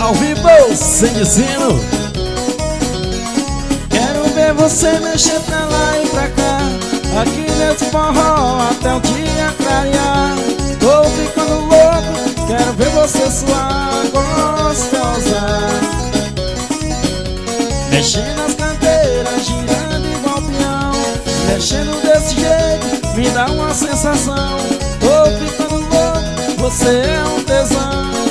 Ao vivo, sem destino. Quero ver você mexer pra lá e pra cá, aqui nesse forró até o dia clarear. Tô ficando louco, quero ver você suar gostosa, mexendo as cadeiras, girando igual peão. Mexendo desse jeito, me dá uma sensação. Tô ficando louco, você é um tesão.